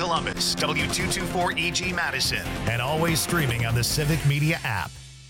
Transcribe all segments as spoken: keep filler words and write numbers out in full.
Columbus, W two twenty-four E G Madison, and always streaming on the Civic Media app.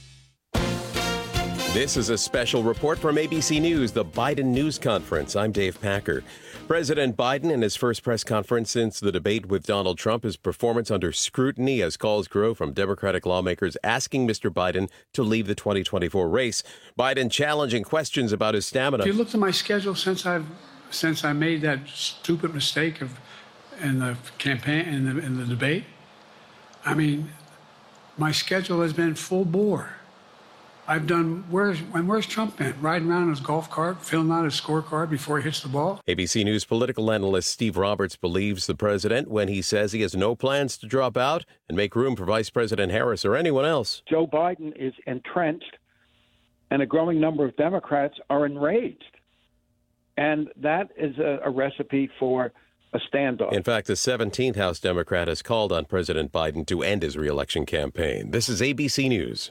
This is a special report from A B C News, the Biden News Conference. I'm Dave Packer. President Biden, in his first press conference since the debate with Donald Trump, his performance under scrutiny as calls grow from Democratic lawmakers asking Mister Biden to leave the twenty twenty-four race. Biden challenging questions about his stamina. If you looked at my schedule since I've since I made that stupid mistake of in the campaign in the in the debate, I mean, my schedule has been full bore. I've done, where's, when where's Trump been? Riding around in his golf cart, filling out his scorecard before he hits the ball? A B C News political analyst Steve Roberts believes the president when he says he has no plans to drop out and make room for Vice President Harris or anyone else. Joe Biden is entrenched, and a growing number of Democrats are enraged. And that is a, a recipe for a standoff. In fact, the seventeenth House Democrat has called on President Biden to end his reelection campaign. This is A B C News.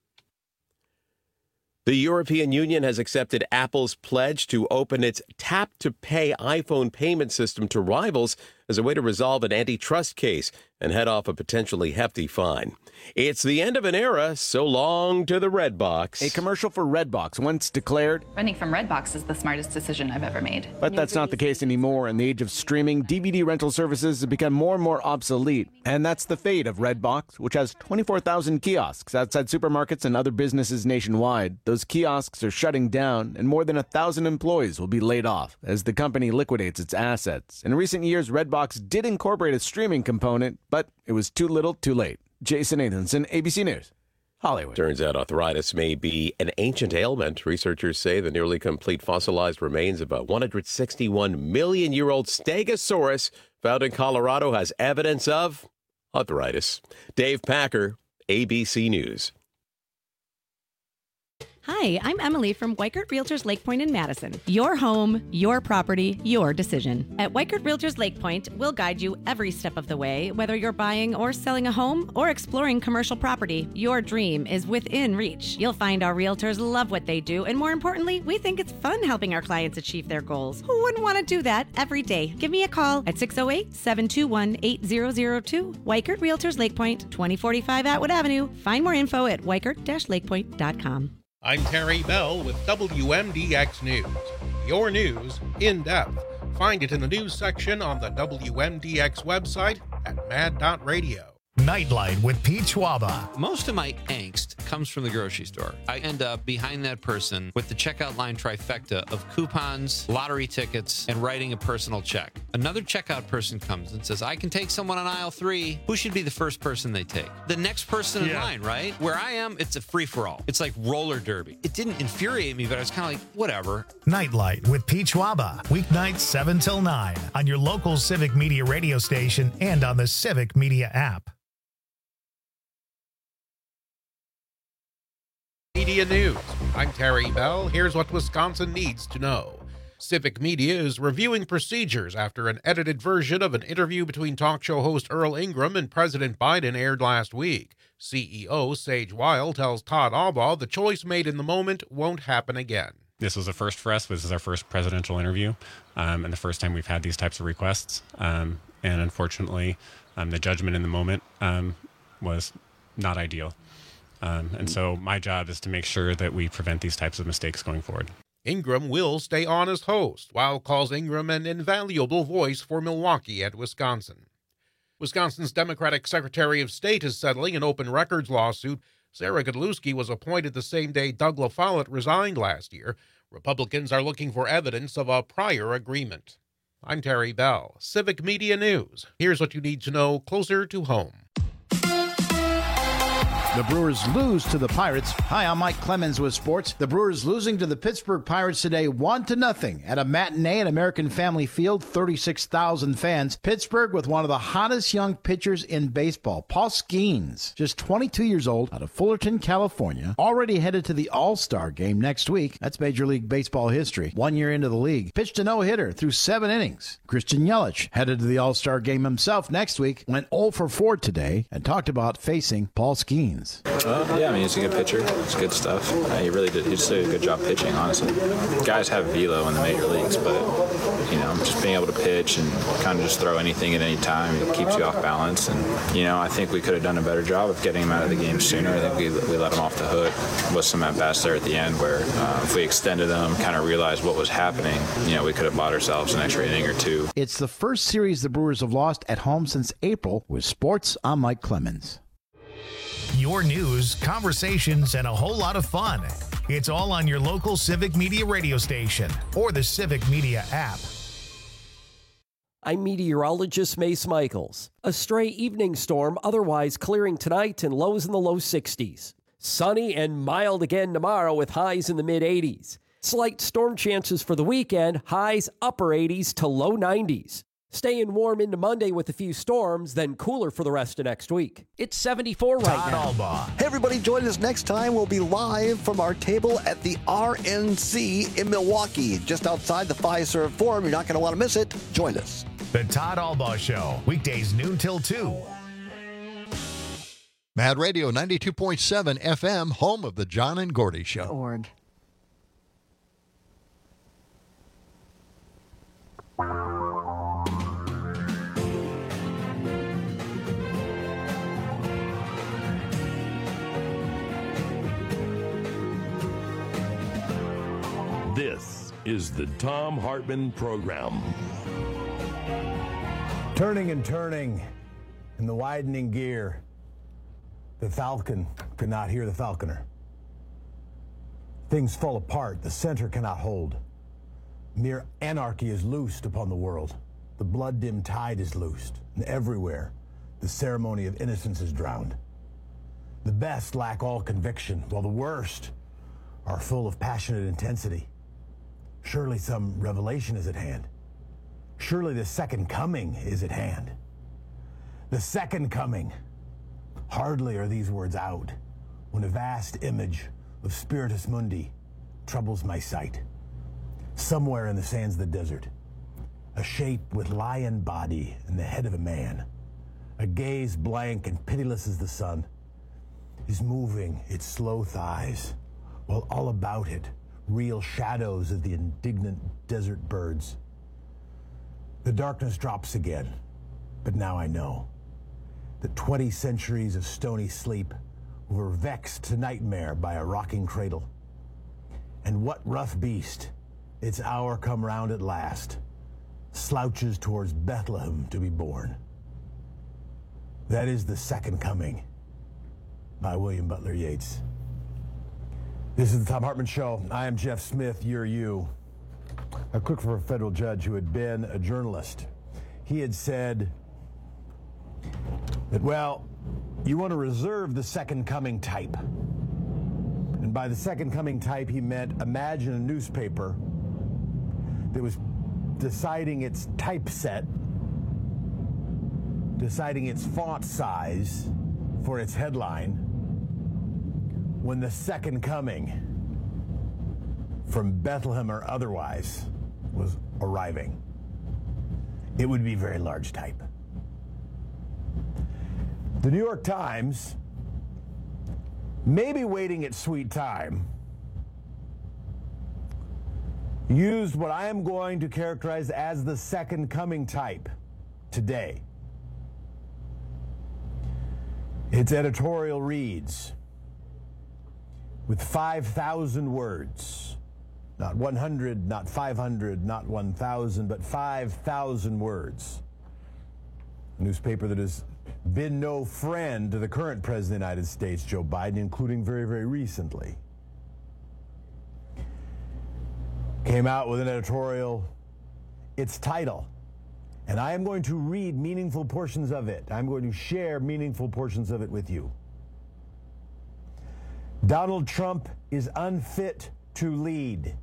The European Union has accepted Apple's pledge to open its tap-to-pay iPhone payment system to rivals as a way to resolve an antitrust case and head off a potentially hefty fine. It's the end of an era, so long to the Redbox. A commercial for Redbox once declared, "Renting from Redbox is the smartest decision I've ever made." But that's not the case anymore. In the age of streaming, D V D rental services have become more and more obsolete. And that's the fate of Redbox, which has twenty-four thousand kiosks outside supermarkets and other businesses nationwide. Those kiosks are shutting down, and more than a thousand employees will be laid off as the company liquidates its assets. In recent years, Redbox did incorporate a streaming component, but it was too little, too late. Jason Nathanson, A B C News, Hollywood. Turns out arthritis may be an ancient ailment. Researchers say the nearly complete fossilized remains of a one hundred sixty-one million year old Stegosaurus found in Colorado has evidence of arthritis. Dave Packer, A B C News. Hi, I'm Emily from Weikert Realtors Lake Point in Madison. Your home, your property, your decision. At Weikert Realtors Lake Point, we'll guide you every step of the way, whether you're buying or selling a home or exploring commercial property. Your dream is within reach. You'll find our realtors love what they do, and more importantly, we think it's fun helping our clients achieve their goals. Who wouldn't want to do that every day? Give me a call at six oh eight, seven two one, eight zero zero two. Weikert Realtors Lake Point, twenty forty-five Atwood Avenue. Find more info at weikert dash lakepoint dot com. I'm Terry Bell with W M D X News. Your news in depth. Find it in the news section on the W M D X website at mad dot radio. Nightlight with Pete Schwaba. Most of my angst comes from the grocery store. I end up behind that person with the checkout line trifecta of coupons, lottery tickets, and writing a personal check. Another checkout person comes and says, I can take someone on aisle three. Who should be the first person they take? The next person in Yeah. line, right? Where I am, it's a free-for-all. It's like roller derby. It didn't infuriate me, but I was kind of like, whatever. Nightlight with Pete Schwaba. Weeknights seven till nine on your local Civic Media radio station and on the Civic Media app. Media News. I'm Terry Bell. Here's what Wisconsin needs to know. Civic Media is reviewing procedures after an edited version of an interview between talk show host Earl Ingram and President Biden aired last week. C E O Sage Weil tells Todd Albaugh the choice made in the moment won't happen again. This was a first for us. This is our first presidential interview, um, and the first time we've had these types of requests. Um, and unfortunately, um, the judgment in the moment um, was not ideal. Um, and so my job is to make sure that we prevent these types of mistakes going forward. Ingram will stay on as host, while calls Ingram an invaluable voice for Milwaukee and Wisconsin. Wisconsin's Democratic Secretary of State is settling an open records lawsuit. Sarah Godlewski was appointed the same day Doug LaFollette resigned last year. Republicans are looking for evidence of a prior agreement. I'm Terry Bell, Civic Media News. Here's what you need to know closer to home. The Brewers lose to the Pirates. Hi, I'm Mike Clemens with sports. The Brewers losing to the Pittsburgh Pirates today one to nothing at a matinee at American Family Field, thirty-six thousand fans. Pittsburgh with one of the hottest young pitchers in baseball, Paul Skeens, just twenty-two years old, out of Fullerton, California, already headed to the All-Star game next week. That's Major League Baseball history. One year into the league, pitched a no-hitter through seven innings. Christian Yelich headed to the All-Star game himself next week, went oh for four today, and talked about facing Paul Skeens. Uh, yeah, I mean, he's a good pitcher. It's good stuff. Uh, he really did. He just did a good job pitching, honestly. Guys have velo in the major leagues, but, you know, just being able to pitch and kind of just throw anything at any time. It keeps you off balance. And, you know, I think we could have done a better job of getting him out of the game sooner. I think we, we let him off the hook with some at-bats there at the end where uh, if we extended them, kind of realized what was happening, you know, we could have bought ourselves an extra inning or two. It's the first series the Brewers have lost at home since April. With sports, I'm Mike Clemens. Your news, conversations, and a whole lot of fun. It's all on your local Civic Media radio station or the Civic Media app. I'm meteorologist Mace Michaels. A stray evening storm otherwise clearing tonight and lows in the low sixties. Sunny and mild again tomorrow with highs in the mid eighties. Slight storm chances for the weekend, highs upper eighties to low nineties. Staying warm into Monday with a few storms, then cooler for the rest of next week. It's seventy-four right Todd now. Albaugh. Hey, everybody, join us next time. We'll be live from our table at the R N C in Milwaukee, just outside the Fiserv Forum. You're not going to want to miss it. Join us. The Todd Albaugh Show, weekdays noon till two. Mad Radio ninety-two point seven F M, home of the John and Gordy Show. Org. This is the Thom Hartmann Program. Turning and turning in the widening gear, the Falcon could not hear the Falconer. Things fall apart, the center cannot hold. Mere anarchy is loosed upon the world. The blood-dimmed tide is loosed, and everywhere the ceremony of innocence is drowned. The best lack all conviction, while the worst are full of passionate intensity. Surely some revelation is at hand. Surely the second coming is at hand. The second coming. Hardly are these words out when a vast image of Spiritus Mundi troubles my sight. Somewhere in the sands of the desert, a shape with lion body and the head of a man, a gaze blank and pitiless as the sun, is moving its slow thighs, while all about it reel shadows of the indignant desert birds. The darkness drops again, but now I know that twenty centuries of stony sleep were vexed to nightmare by a rocking cradle. And what rough beast, its hour come round at last, slouches towards Bethlehem to be born? That is The Second Coming by William Butler Yeats. This is the Thom Hartmann Show. I am Jeff Smith, you're you. A quick for a federal judge who had been a journalist. He had said that, well, you want to reserve the second coming type. And by the second coming type, he meant imagine a newspaper that was deciding its typeset, deciding its font size for its headline, when the second coming, from Bethlehem or otherwise, was arriving. It would be very large type. The New York Times, maybe waiting its sweet time, used what I am going to characterize as the second coming type today. Its editorial reads, with five thousand words, not one hundred, not five hundred, not one thousand, but five thousand words. A newspaper that has been no friend to the current President of the United States, Joe Biden, including very, very recently, came out with an editorial, its title, and I am going to read meaningful portions of it. I'm going to share meaningful portions of it with you. Donald Trump is unfit to lead.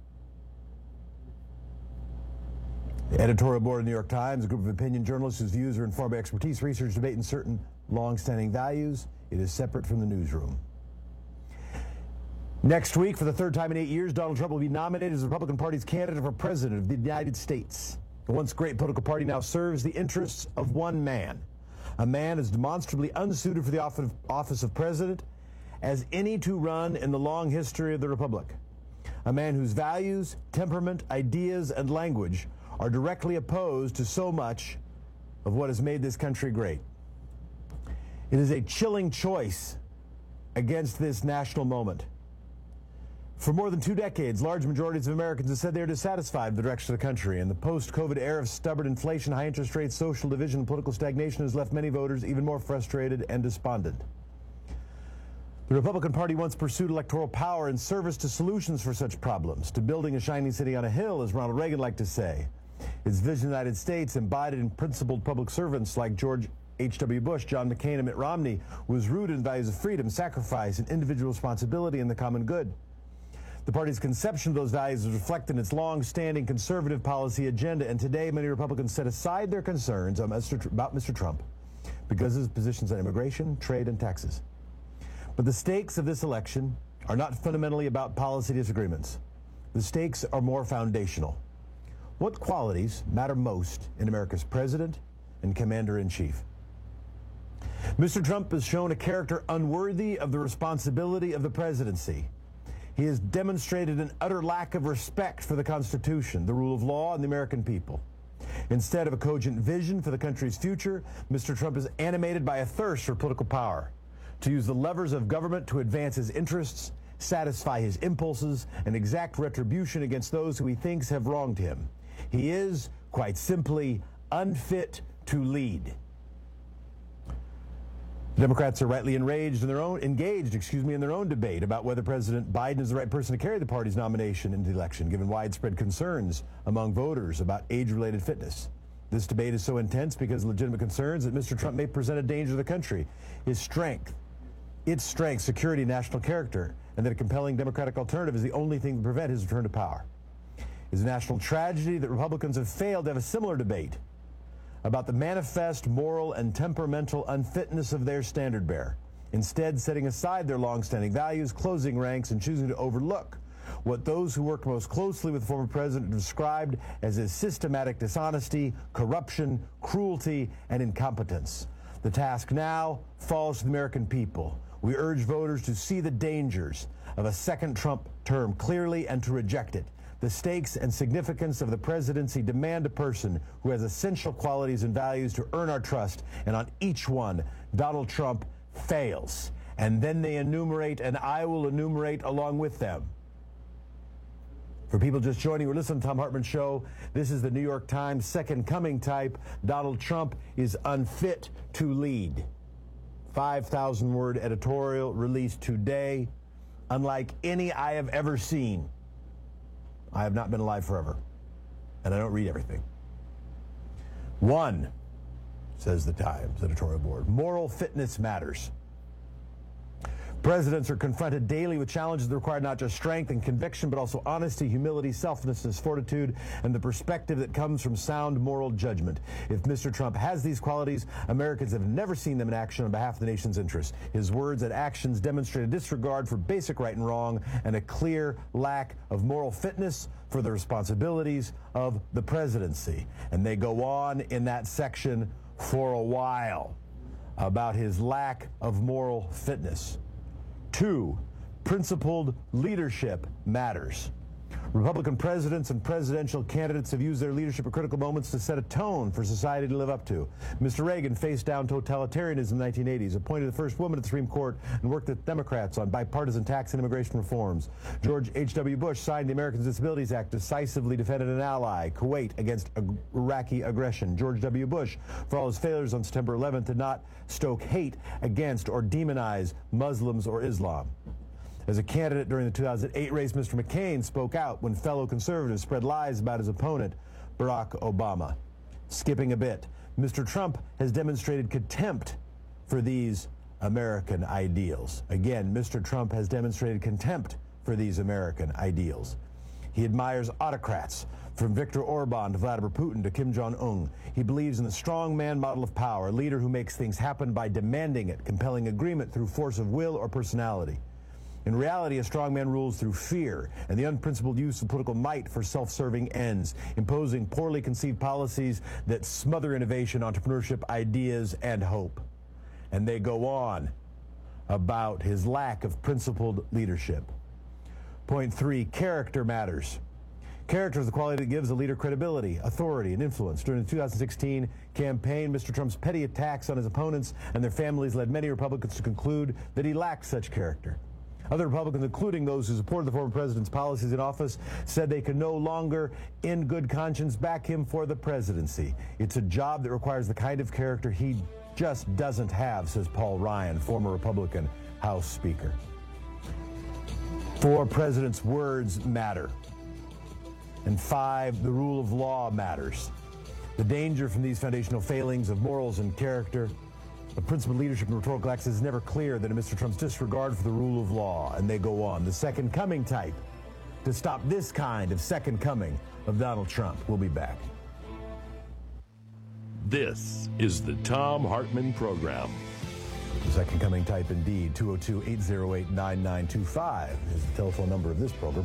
The editorial board of the New York Times, a group of opinion journalists whose views are informed by expertise, research, debate, and certain long-standing values. It is separate from the newsroom. Next week, for the third time in eight years, Donald Trump will be nominated as the Republican Party's candidate for president of the United States. The once great political party now serves the interests of one man, a man as demonstrably unsuited for the office of president as any to run in the long history of the Republic. A man whose values, temperament, ideas, and language are directly opposed to so much of what has made this country great. It is a chilling choice against this national moment. For more than two decades, large majorities of Americans have said they are dissatisfied with the direction of the country, and the post-COVID era of stubborn inflation, high interest rates, social division, and political stagnation has left many voters even more frustrated and despondent. The Republican Party once pursued electoral power in service to solutions for such problems, to building a shining city on a hill, as Ronald Reagan liked to say. Its vision of the United States, embodied in principled public servants like George H W Bush, John McCain, and Mitt Romney, was rooted in values of freedom, sacrifice, and individual responsibility in the common good. The party's conception of those values is reflected in its long-standing conservative policy agenda, and today many Republicans set aside their concerns about Mister Trump because of his positions on immigration, trade, and taxes. But the stakes of this election are not fundamentally about policy disagreements. The stakes are more foundational. What qualities matter most in America's president and commander-in-chief? Mister Trump has shown a character unworthy of the responsibility of the presidency. He has demonstrated an utter lack of respect for the Constitution, the rule of law, and the American people. Instead of a cogent vision for the country's future, Mister Trump is animated by a thirst for political power, to use the levers of government to advance his interests, satisfy his impulses, and exact retribution against those who he thinks have wronged him. He is, quite simply, unfit to lead. Democrats are rightly enraged in their own, engaged, excuse me, in their own debate about whether President Biden is the right person to carry the party's nomination into the election, given widespread concerns among voters about age-related fitness. This debate is so intense because of legitimate concerns that Mister Trump may present a danger to the country, his strength, its strength, security, and national character, and that a compelling Democratic alternative is the only thing to prevent his return to power. It is a national tragedy that Republicans have failed to have a similar debate about the manifest moral and temperamental unfitness of their standard bearer, instead setting aside their long-standing values, closing ranks, and choosing to overlook what those who worked most closely with the former president described as his systematic dishonesty, corruption, cruelty, and incompetence. The task now falls to the American people. We urge voters to see the dangers of a second Trump term clearly and to reject it. The stakes and significance of the presidency demand a person who has essential qualities and values to earn our trust, and on each one, Donald Trump fails. And then they enumerate, and I will enumerate along with them. For people just joining or listening to the Thom Hartmann Show, this is the New York Times second coming type. Donald Trump is unfit to lead. five thousand word editorial released today, unlike any I have ever seen. I have not been alive forever, and I don't read everything. One, says the Times editorial board, moral fitness matters. Presidents are confronted daily with challenges that require not just strength and conviction, but also honesty, humility, selflessness, fortitude, and the perspective that comes from sound moral judgment. If Mister Trump has these qualities, Americans have never seen them in action on behalf of the nation's interests. His words and actions demonstrate a disregard for basic right and wrong and a clear lack of moral fitness for the responsibilities of the presidency. And they go on in that section for a while about his lack of moral fitness. Two, principled leadership matters. Republican presidents and presidential candidates have used their leadership at critical moments to set a tone for society to live up to. Mister Reagan faced down totalitarianism in the nineteen eighties, appointed the first woman at the Supreme Court, and worked with Democrats on bipartisan tax and immigration reforms. George H W Bush signed the Americans with Disabilities Act, decisively defended an ally, Kuwait, against Iraqi aggression. George W. Bush, for all his failures on September eleventh, did not stoke hate against or demonize Muslims or Islam. As a candidate during the two thousand eight race, Mister McCain spoke out when fellow conservatives spread lies about his opponent, Barack Obama. Skipping a bit, Mister Trump has demonstrated contempt for these American ideals. Again, Mister Trump has demonstrated contempt for these American ideals. He admires autocrats, from Viktor Orban to Vladimir Putin to Kim Jong-un. He believes in the strongman model of power, a leader who makes things happen by demanding it, compelling agreement through force of will or personality. In reality, a strongman rules through fear and the unprincipled use of political might for self-serving ends, imposing poorly conceived policies that smother innovation, entrepreneurship, ideas, and hope. And they go on about his lack of principled leadership. Point three, character matters. Character is the quality that gives a leader credibility, authority, and influence. During the two thousand sixteen campaign, Mister Trump's petty attacks on his opponents and their families led many Republicans to conclude that he lacked such character. Other Republicans, including those who supported the former president's policies in office, said they could no longer, in good conscience, back him for the presidency. It's a job that requires the kind of character he just doesn't have, says Paul Ryan, former Republican House Speaker. Four, president's words matter. And five, the rule of law matters. The danger from these foundational failings of morals and character, the principal leadership and rhetorical acts is never clear than in Mister Trump's disregard for the rule of law. And they go on. The second coming type to stop this kind of second coming of Donald Trump. We'll be back. This is the Thom Hartmann Program. The second coming type indeed. two oh two, eight oh eight, nine nine two five is the telephone number of this program.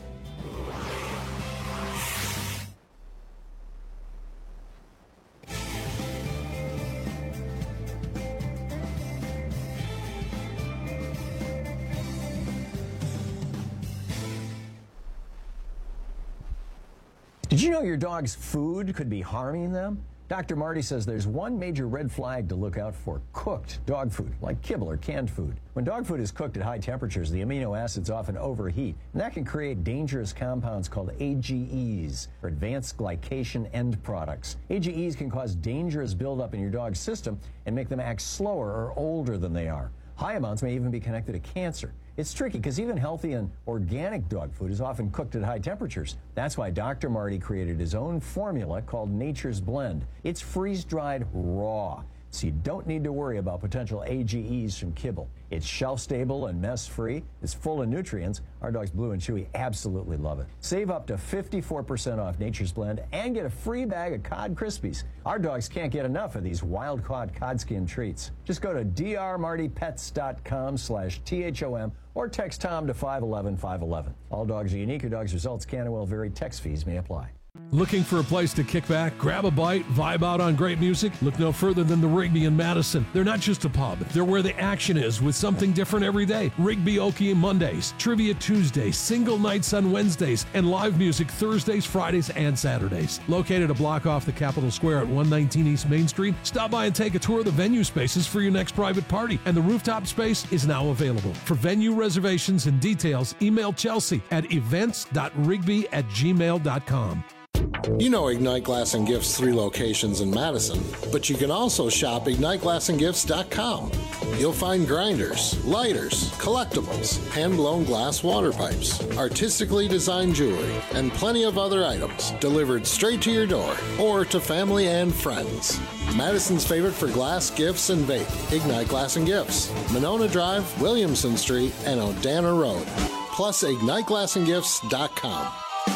Did you know your dog's food could be harming them? Doctor Marty says there's one major red flag to look out for: cooked dog food, like kibble or canned food. When dog food is cooked at high temperatures, the amino acids often overheat, and that can create dangerous compounds called A G Es, or advanced glycation end products. A G Es can cause dangerous buildup in your dog's system and make them act slower or older than they are. High amounts may even be connected to cancer. It's tricky because even healthy and organic dog food is often cooked at high temperatures. That's why Doctor Marty created his own formula called Nature's Blend. It's freeze-dried raw, so you don't need to worry about potential A G Es from kibble. It's shelf-stable and mess-free. It's full of nutrients. Our dogs Blue and Chewy absolutely love it. Save up to fifty-four percent off Nature's Blend and get a free bag of Cod Krispies. Our dogs can't get enough of these wild-caught cod skin treats. Just go to drmartypets.com slash T H O M or text Tom to five one one, five one one. All dogs are unique. Your dog's results can and will vary. Text fees may apply. Looking for a place to kick back, grab a bite, vibe out on great music? Look no further than the Rigby in Madison. They're not just a pub. They're where the action is, with something different every day. Rigby Okie Mondays, Trivia Tuesdays, single nights on Wednesdays, and live music Thursdays, Fridays, and Saturdays. Located a block off the Capitol Square at one nineteen East Main Street, stop by and take a tour of the venue spaces for your next private party. And the rooftop space is now available. For venue reservations and details, email Chelsea at events dot rigby at gmail dot com. You know Ignite Glass and Gifts' three locations in Madison, but you can also shop ignite glass and gifts dot com. You'll find grinders, lighters, collectibles, hand-blown glass water pipes, artistically designed jewelry, and plenty of other items delivered straight to your door or to family and friends. Madison's favorite for glass, gifts, and vape, Ignite Glass and Gifts, Monona Drive, Williamson Street, and Odana Road. Plus ignite glass and gifts dot com.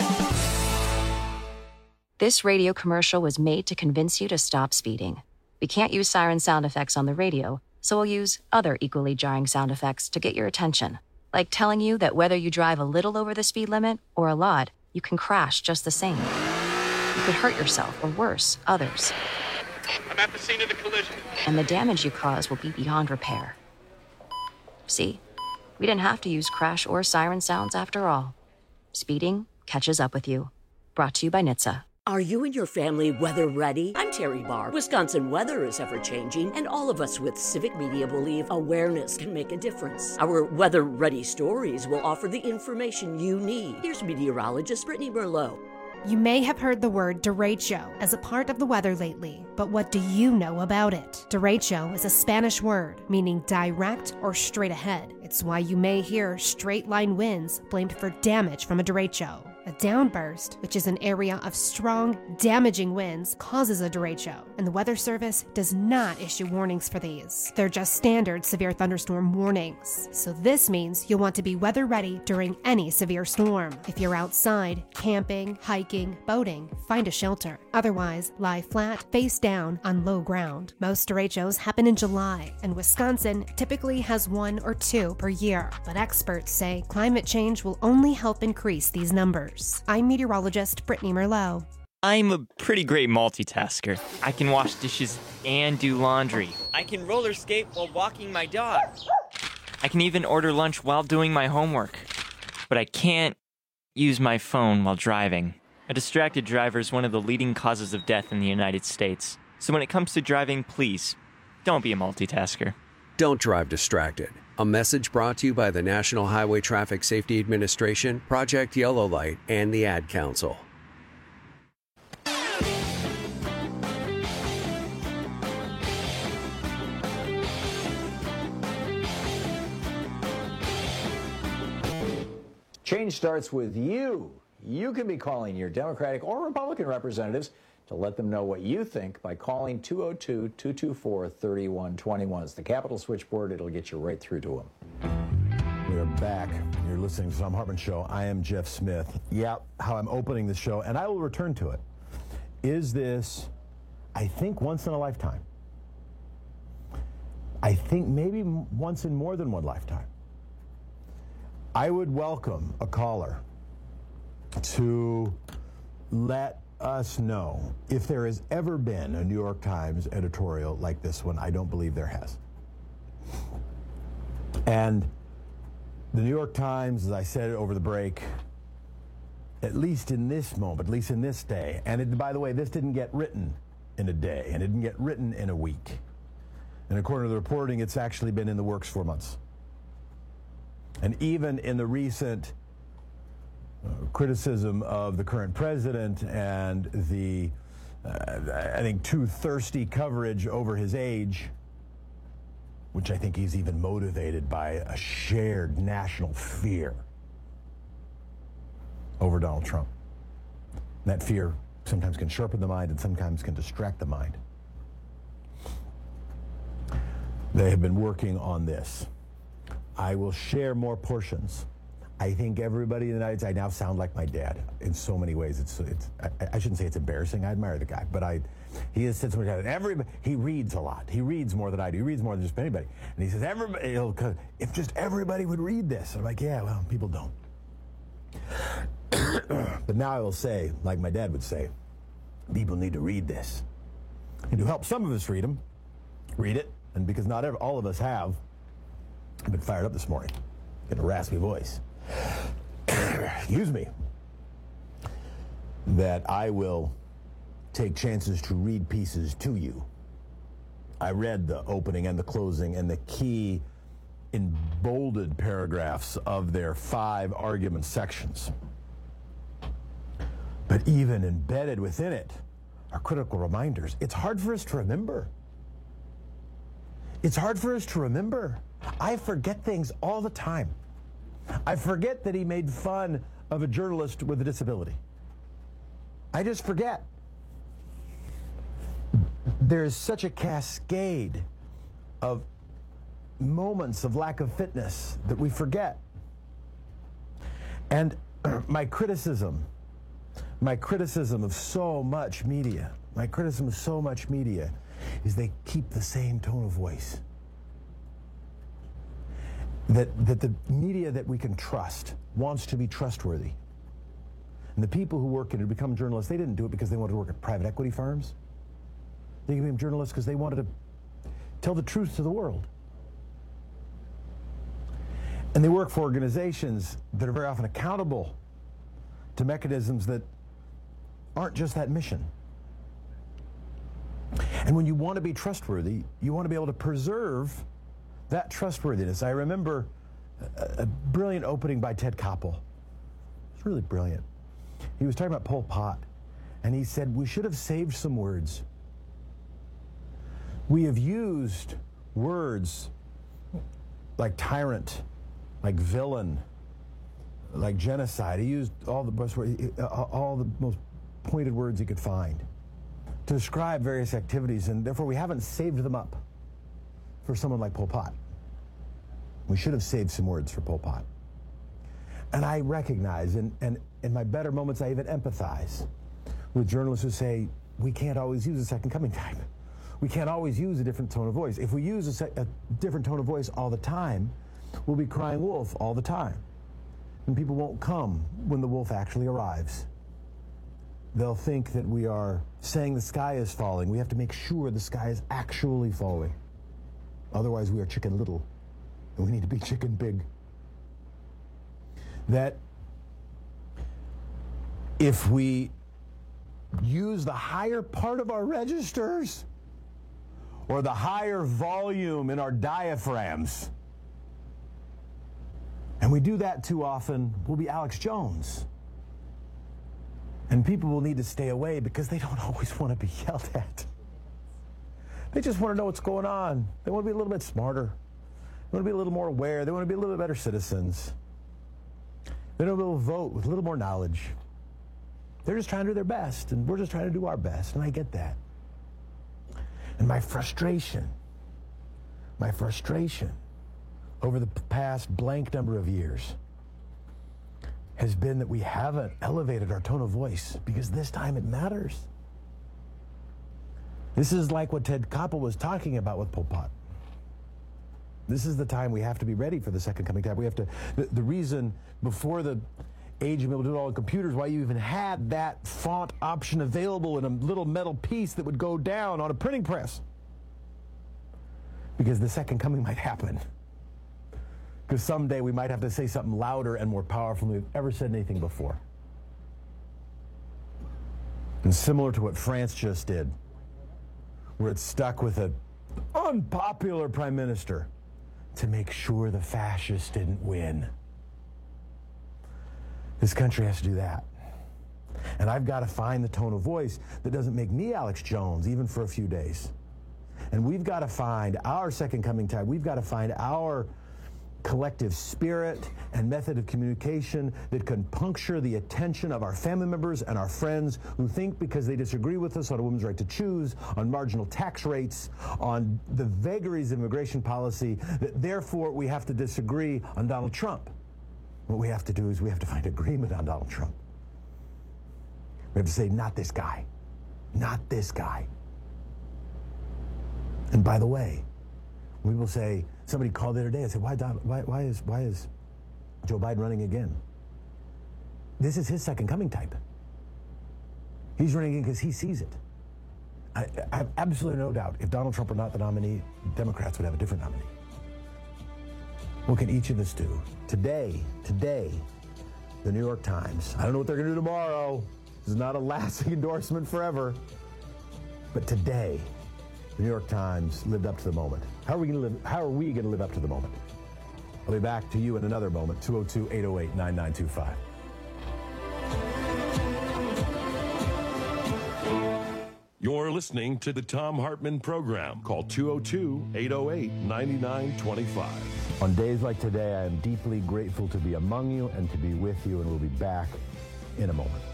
This radio commercial was made to convince you to stop speeding. We can't use siren sound effects on the radio, so we'll use other equally jarring sound effects to get your attention. Like telling you that whether you drive a little over the speed limit or a lot, you can crash just the same. You could hurt yourself, or worse, others. I'm at the scene of the collision. And the damage you cause will be beyond repair. See? We didn't have to use crash or siren sounds after all. Speeding catches up with you. Brought to you by N H T S A. Are you and your family weather ready? I'm Terry Barr. Wisconsin weather is ever changing, and all of us with Civic Media believe awareness can make a difference. Our weather ready stories will offer the information you need. Here's meteorologist Brittany Merlot. You may have heard the word derecho as a part of the weather lately, but what do you know about it? Derecho is a Spanish word meaning direct or straight ahead. It's why you may hear straight line winds blamed for damage from a derecho. A downburst, which is an area of strong, damaging winds, causes a derecho, and the Weather Service does not issue warnings for these. They're just standard severe thunderstorm warnings. So this means you'll want to be weather ready during any severe storm. If you're outside, camping, hiking, boating, find a shelter. Otherwise, lie flat, face down, on low ground. Most derechos happen in July, and Wisconsin typically has one or two per year. But experts say climate change will only help increase these numbers. I'm meteorologist Brittany Merlot. I'm a pretty great multitasker. I can wash dishes and do laundry. I can roller skate while walking my dog. I can even order lunch while doing my homework. But I can't use my phone while driving. A distracted driver is one of the leading causes of death in the United States. So when it comes to driving, please, don't be a multitasker. Don't drive distracted. A message brought to you by the National Highway Traffic Safety Administration, Project Yellow Light, and the Ad Council. Change starts with you. You can be calling your Democratic or Republican representatives to let them know what you think by calling two oh two, two two four, three one two one. It's the Capitol switchboard. It'll get you right through to them. We are back. You're listening to the Tom Hartman Show. I am Jeff Smith. Yeah, how I'm opening the show, and I will return to it. Is this, I think, once in a lifetime? I think maybe once in more than one lifetime. I would welcome a caller to let us know if there has ever been a New York Times editorial like this one. I don't believe there has. And the New York Times, as I said over the break, at least in this moment, at least in this day, and it, by the way, this didn't get written in a day, and it didn't get written in a week. And according to the reporting, it's actually been in the works for months. And even in the recent uh, criticism of the current president and the, uh, I think, too thirsty coverage over his age, which I think he's even motivated by a shared national fear over Donald Trump. And that fear sometimes can sharpen the mind and sometimes can distract the mind. They have been working on this. I will share more portions. I think everybody in the United States, I now sound like my dad in so many ways. It's, it's I, I shouldn't say it's embarrassing. I admire the guy, but I, he has said so much. Everybody, he reads a lot. He reads more than I do. He reads more than just anybody. And he says, everybody, he'll, if just everybody would read this. I'm like, yeah, well, people don't. But now I will say, like my dad would say, people need to read this. And to help some of us read them, read it. And because not every, all of us have, I've been fired up this morning. Got a raspy voice. Excuse me. That I will take chances to read pieces to you. I read the opening and the closing and the key in bolded paragraphs of their five argument sections. But even embedded within it are critical reminders. It's hard for us to remember. It's hard for us to remember. I forget things all the time. I forget that he made fun of a journalist with a disability. I just forget. There's such a cascade of moments of lack of fitness that we forget. And my criticism, my criticism of so much media, my criticism of so much media is they keep the same tone of voice. That, that the media that we can trust wants to be trustworthy. And the people who work in it, become journalists, they didn't do it because they wanted to work at private equity firms. They became journalists because they wanted to tell the truth to the world. And they work for organizations that are very often accountable to mechanisms that aren't just that mission. And when you want to be trustworthy, you want to be able to preserve that trustworthiness. I remember a, a brilliant opening by Ted Koppel. It's really brilliant. He was talking about Pol Pot, and he said, we should have saved some words. We have used words like tyrant, like villain, like genocide. He used all the best words, all the most pointed words he could find to describe various activities, and therefore we haven't saved them up for someone like Pol Pot. We should have saved some words for Pol Pot. And I recognize, and, and in my better moments, I even empathize with journalists who say, we can't always use a second coming type. We can't always use a different tone of voice. If we use a, se- a different tone of voice all the time, we'll be crying wolf all the time. And people won't come when the wolf actually arrives. They'll think that we are saying the sky is falling. We have to make sure the sky is actually falling. Otherwise, we are chicken little, and we need to be chicken big. That if we use the higher part of our registers or the higher volume in our diaphragms. And we do that too often, we'll be Alex Jones. And people will need to stay away because they don't always want to be yelled at. They just want to know what's going on. They want to be a little bit smarter. They want to be a little more aware. They want to be a little bit better citizens. They want to be able to vote with a little more knowledge. They're just trying to do their best, and we're just trying to do our best, and I get that. And my frustration, my frustration over the past blank number of years has been that we haven't elevated our tone of voice, because this time it matters. This is like what Ted Koppel was talking about with Pol Pot. This is the time we have to be ready for the second coming time. We have to, the, the reason before the age of being able to do it all on computers, why you even had that font option available in a little metal piece that would go down on a printing press. Because the second coming might happen. Because someday we might have to say something louder and more powerful than we've ever said anything before. And similar to what France just did, where it stuck with an unpopular prime minister to make sure the fascists didn't win. This country has to do that. And I've got to find the tone of voice that doesn't make me Alex Jones, even for a few days. And we've got to find our second coming time. We've got to find our collective spirit and method of communication that can puncture the attention of our family members and our friends who think because they disagree with us on a woman's right to choose, on marginal tax rates, on the vagaries of immigration policy, that therefore we have to disagree on Donald Trump. What we have to do is we have to find agreement on Donald Trump. We have to say, not this guy. Not this guy. And by the way, we will say, somebody called the other day and said, why, Don, why, why, is, why is Joe Biden running again? This is his second coming type. He's running again because he sees it. I, I have absolutely no doubt if Donald Trump were not the nominee, Democrats would have a different nominee. What can each of us do? Today, today, the New York Times. I don't know what they're going to do tomorrow. This is not a lasting endorsement forever. But today, the New York Times lived up to the moment. How are we going to live? How are we going to live up to the moment? I'll be back to you in another moment. two oh two, eight oh eight, nine nine two five. You're listening to the Thom Hartmann Program. Call two oh two, eight oh eight, nine nine two five. On days like today, I am deeply grateful to be among you and to be with you, and we'll be back in a moment.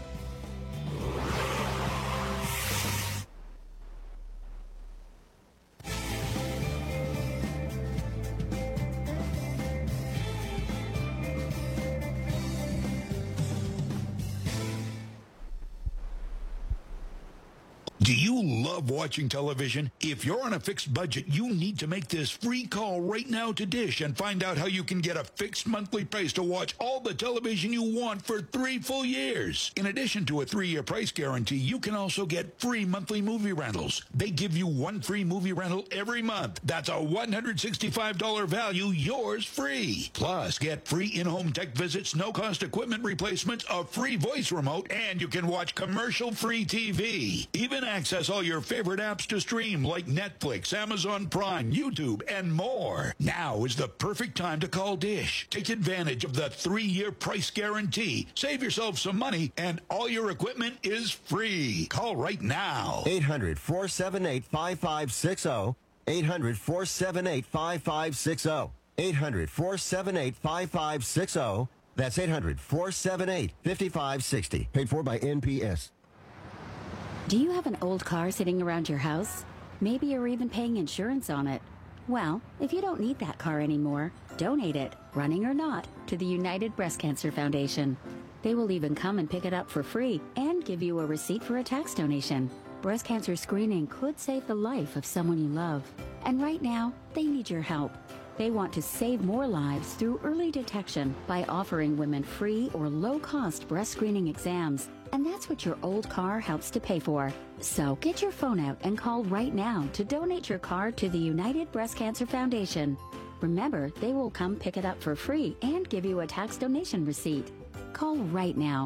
Do you love watching television? If you're on a fixed budget, you need to make this free call right now to Dish and find out how you can get a fixed monthly price to watch all the television you want for three full years. In addition to a three-year price guarantee, you can also get free monthly movie rentals. They give you one free movie rental every month. That's a one hundred sixty-five dollars value, yours free. Plus, get free in-home tech visits, no-cost equipment replacements, a free voice remote, and you can watch commercial-free T V. Even access all your favorite apps to stream like Netflix, Amazon Prime, YouTube, and more. Now is the perfect time to call Dish. Take advantage of the three-year price guarantee. Save yourself some money, and all your equipment is free. Call right now. eight hundred, four seven eight, five five six zero. eight hundred, four seven eight, five five six zero. eight hundred, four seven eight, five five six zero. That's eight hundred, four seven eight, five five six zero. Paid for by N P S. Do you have an old car sitting around your house? Maybe you're even paying insurance on it. Well, if you don't need that car anymore, donate it, running or not, to the United Breast Cancer Foundation. They will even come and pick it up for free and give you a receipt for a tax donation. Breast cancer screening could save the life of someone you love. And right now, they need your help. They want to save more lives through early detection by offering women free or low-cost breast screening exams. And that's what your old car helps to pay for. So get your phone out and call right now to donate your car to the United Breast Cancer Foundation. Remember, they will come pick it up for free and give you a tax donation receipt. Call right now.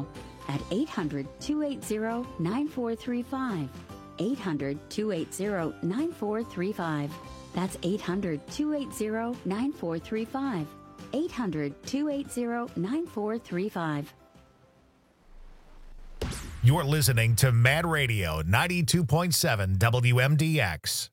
at eight hundred, two eight zero, nine four three five. eight hundred, two eight zero, nine four three five. That's eight hundred, two eight zero, nine four three five. eight hundred, two eight zero, nine four three five. You're listening to Mad Radio ninety-two point seven W M D X.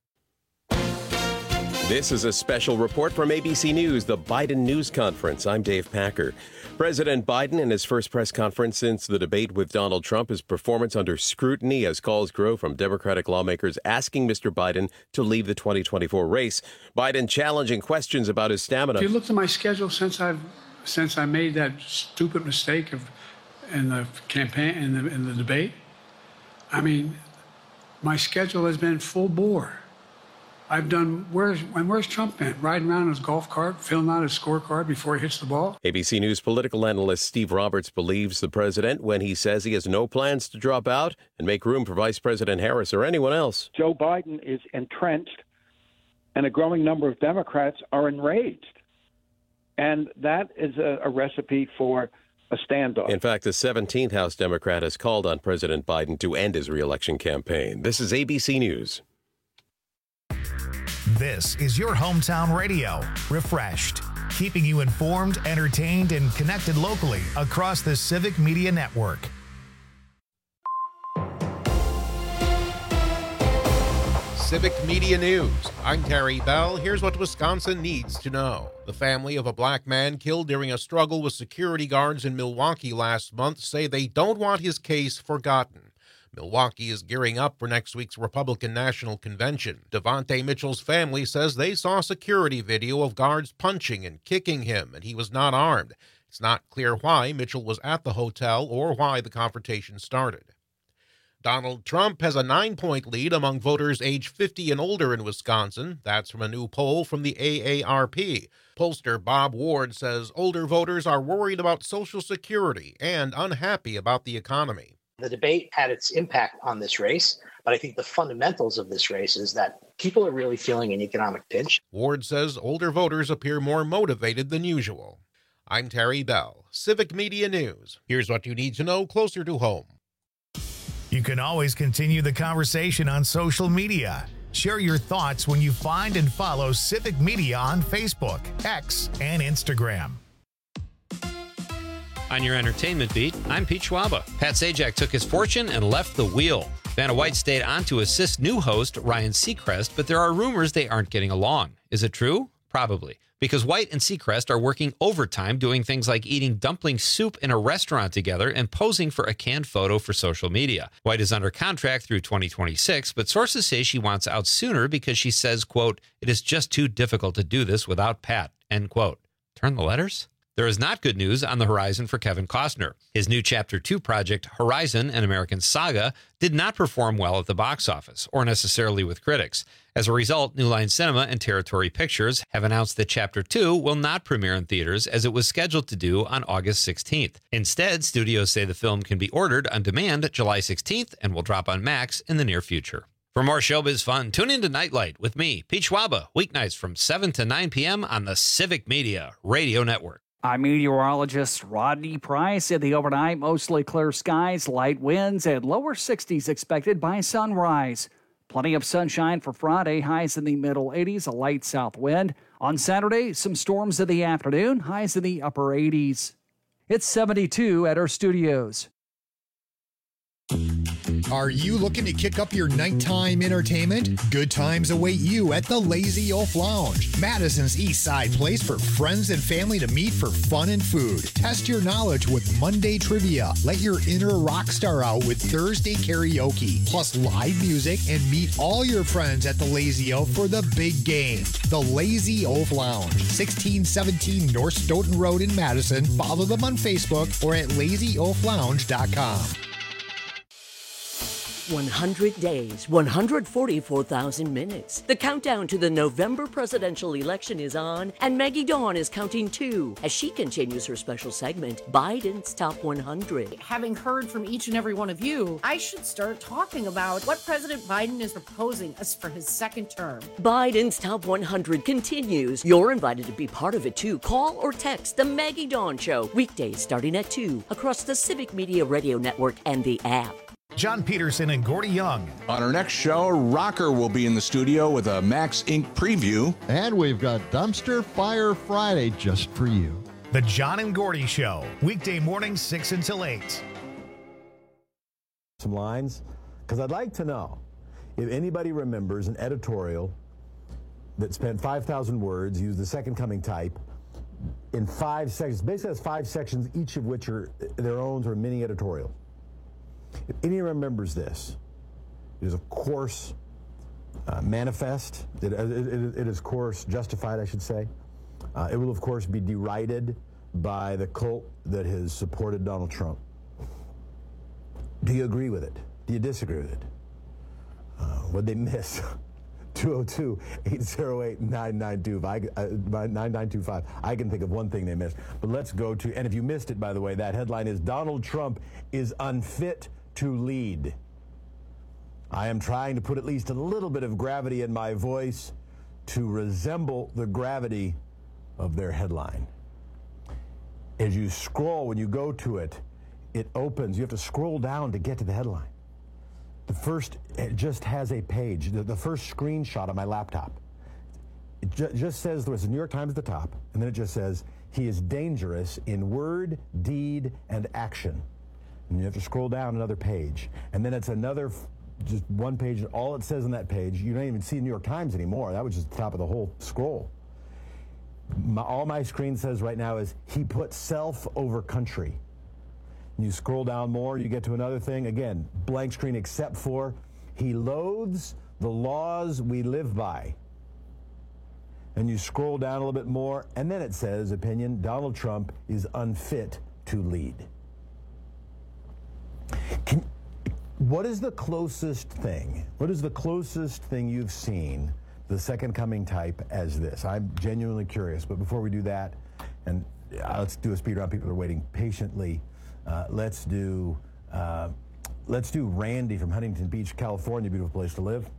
This is a special report from A B C News, the Biden News Conference. I'm Dave Packer. President Biden, in his first press conference since the debate with Donald Trump, his performance under scrutiny as calls grow from Democratic lawmakers asking Mister Biden to leave the twenty twenty-four race. Biden challenging questions about his stamina. If you looked at my schedule since I've since I made that stupid mistake of in the campaign in the in the debate, I mean, my schedule has been full bore. I've done, where's, and where's Trump been? Riding around in his golf cart, filling out his scorecard before he hits the ball? A B C News political analyst Steve Roberts believes the president when he says he has no plans to drop out and make room for Vice President Harris or anyone else. Joe Biden is entrenched, and a growing number of Democrats are enraged. And that is a, a recipe for a standoff. In fact, the seventeenth House Democrat has called on President Biden to end his reelection campaign. This is A B C News. This is your hometown radio, refreshed, keeping you informed, entertained, and connected locally across the Civic Media Network. Civic Media News. I'm Terry Bell. Here's what Wisconsin needs to know. The family of a black man killed during a struggle with security guards in Milwaukee last month say they don't want his case forgotten. Milwaukee is gearing up for next week's Republican National Convention. Devontae Mitchell's family says they saw security video of guards punching and kicking him, and he was not armed. It's not clear why Mitchell was at the hotel or why the confrontation started. Donald Trump has a nine-point lead among voters age fifty and older in Wisconsin. That's from a new poll from the A A R P. Pollster Bob Ward says older voters are worried about Social Security and unhappy about the economy. The debate had its impact on this race, but I think the fundamentals of this race is that people are really feeling an economic pinch. Ward says older voters appear more motivated than usual. I'm Terry Bell, Civic Media News. Here's what you need to know closer to home. You can always continue the conversation on social media. Share your thoughts when you find and follow Civic Media on Facebook, X, and Instagram. On your entertainment beat, I'm Pete Schwaba. Pat Sajak took his fortune and left the wheel. Vanna White stayed on to assist new host Ryan Seacrest, but there are rumors they aren't getting along. Is it true? Probably. Because White and Seacrest are working overtime doing things like eating dumpling soup in a restaurant together and posing for a canned photo for social media. White is under contract through twenty twenty-six, but sources say she wants out sooner because she says, quote, "It is just too difficult to do this without Pat," end quote. Turn the letters? There is not good news on the horizon for Kevin Costner. His new Chapter two project, Horizon, an American Saga, did not perform well at the box office, or necessarily with critics. As a result, New Line Cinema and Territory Pictures have announced that Chapter two will not premiere in theaters as it was scheduled to do on August sixteenth. Instead, studios say the film can be ordered on demand July sixteenth and will drop on Max in the near future. For more showbiz fun, tune in to Nightlight with me, Pete Schwaba, weeknights from seven to nine p.m. on the Civic Media Radio Network. I'm meteorologist Rodney Price. In the overnight, mostly clear skies, light winds, and lower sixties expected by sunrise. Plenty of sunshine for Friday, highs in the middle eighties, a light south wind. On Saturday, some storms in the afternoon, highs in the upper eighties. It's seventy-two at our studios. Are you looking to kick up your nighttime entertainment? Good times await you at the Lazy Oaf Lounge, Madison's East Side place for friends and family to meet for fun and food. Test your knowledge with Monday trivia. Let your inner rock star out with Thursday karaoke, plus live music, and meet all your friends at the Lazy Oaf for the big game. The Lazy Oaf Lounge, sixteen seventeen North Stoughton Road in Madison. Follow them on Facebook or at lazy oaf lounge dot com. one hundred days, one hundred forty-four thousand minutes. The countdown to the November presidential election is on, and Maggie Dawn is counting too as she continues her special segment, Biden's Top one hundred. Having heard from each and every one of you, I should start talking about what President Biden is proposing as for his second term. Biden's Top one hundred continues. You're invited to be part of it too. Call or text The Maggie Dawn Show, weekdays starting at two, across the Civic Media Radio Network and the app. John Peterson and Gordy Young. On our next show, Rocker will be in the studio with a Max Incorporated preview. And we've got Dumpster Fire Friday just for you. The John and Gordy Show, weekday mornings six until eight. Some lines, because I'd like to know if anybody remembers an editorial that spent five thousand words, used the second coming type, in five sections. Basically has five sections, each of which are their own sort of mini editorial. If anyone remembers this, it is, of course, uh, manifest. It, it, it, it is, of course, justified, I should say. Uh, it will, of course, be derided by the cult that has supported Donald Trump. Do you agree with it? Do you disagree with it? Uh, what'd they miss? two oh two, eight oh eight, nine nine two five. nine nine two five. I can think of one thing they missed. But let's go to, and if you missed it, by the way, that headline is Donald Trump is unfit to lead. I am trying to put at least a little bit of gravity in my voice to resemble the gravity of their headline. As you scroll, when you go to it, it opens. You have to scroll down to get to the headline. The first, it just has a page. The, the first screenshot on my laptop. It ju- just says, there's the New York Times at the top, and then it just says, he is dangerous in word, deed, and action. And you have to scroll down another page. And then it's another, just one page, and all it says on that page, you don't even see the New York Times anymore. That was just the top of the whole scroll. My, all my screen says right now is, he put self over country. And you scroll down more, you get to another thing. Again, blank screen except for, he loathes the laws we live by. And you scroll down a little bit more, and then it says, opinion, Donald Trump is unfit to lead. Can, what is the closest thing? What is the closest thing you've seen, the second coming type, as this? I'm genuinely curious, but before we do that, and uh, let's do a speed round. People are waiting patiently. Uh, let's do uh, let's do Randy from Huntington Beach, California. Beautiful place to live.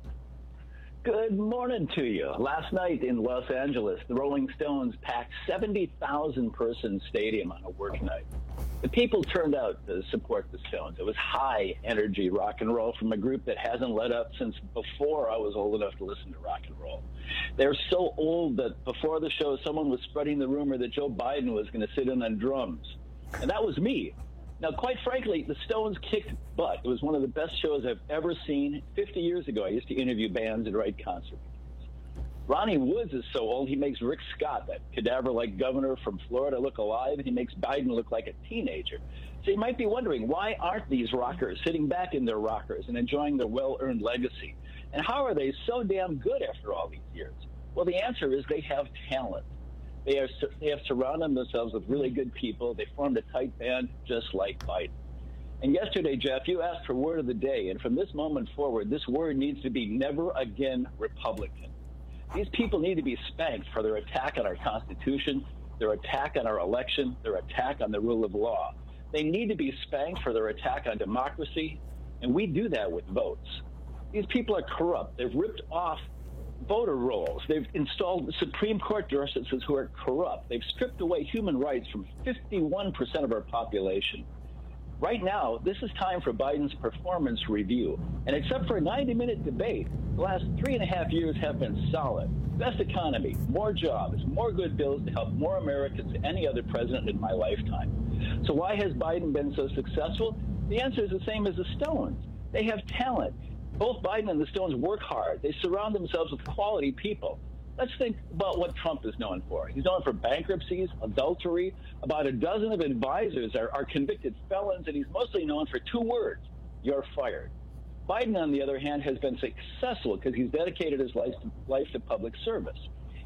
Good morning to you. Last night in Los Angeles, the Rolling Stones packed seventy thousand person stadium on a work night. The people turned out to support the Stones. It was high energy rock and roll from a group that hasn't let up since before I was old enough to listen to rock and roll. They're so old that before the show, someone was spreading the rumor that Joe Biden was going to sit in on drums. And that was me. Now, quite frankly, the Stones kicked butt. It was one of the best shows I've ever seen. fifty years ago, I used to interview bands and write concert videos. Ronnie Woods is so old, he makes Rick Scott, that cadaver-like governor from Florida, look alive, and he makes Biden look like a teenager. So you might be wondering, why aren't these rockers sitting back in their rockers and enjoying their well-earned legacy? And how are they so damn good after all these years? Well, the answer is they have talent. They, are, they have surrounded themselves with really good people. They formed a tight band just like Biden. And yesterday, Jeff, you asked for word of the day. And from this moment forward, this word needs to be never again Republican. These people need to be spanked for their attack on our Constitution, their attack on our election, their attack on the rule of law. They need to be spanked for their attack on democracy. And we do that with votes. These people are corrupt. They've ripped off voter rolls. They've installed Supreme Court justices who are corrupt. They've stripped away human rights from fifty-one percent of our population. Right now, this is time for Biden's performance review. And except for a ninety minute debate, the last three and a half years have been solid. Best economy, more jobs, more good bills to help more Americans than any other president in my lifetime. So why has Biden been so successful? The answer is the same as the Stones. They have talent. Both Biden and the Stones work hard. They surround themselves with quality people. Let's think about what Trump is known for. He's known for bankruptcies, adultery. About a dozen of advisors are, are convicted felons, and he's mostly known for two words: you're fired. Biden, on the other hand, has been successful because he's dedicated his life to, life to public service.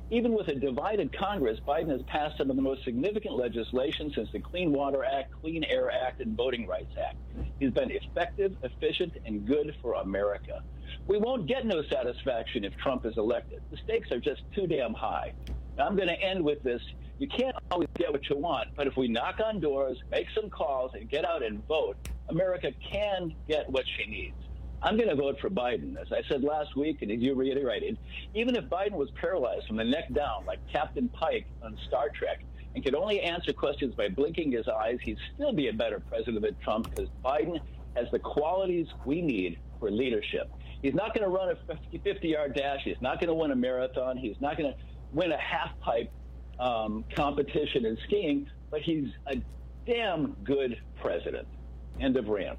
Even with a divided Congress, Biden has passed some of the most significant legislation since the Clean Water Act, Clean Air Act, and Voting Rights Act. He's been effective, efficient, and good for America. We won't get no satisfaction if Trump is elected. The stakes are just too damn high. Now, I'm going to end with this. You can't always get what you want, but if we knock on doors, make some calls, and get out and vote, America can get what she needs. I'm going to vote for Biden. As I said last week, and as you reiterated, even if Biden was paralyzed from the neck down like Captain Pike on Star Trek and could only answer questions by blinking his eyes, he'd still be a better president than Trump because Biden has the qualities we need for leadership. He's not going to run a fifty-yard dash. He's not going to win a marathon. He's not going to win a half-pipe um, competition in skiing, but he's a damn good president. End of rant.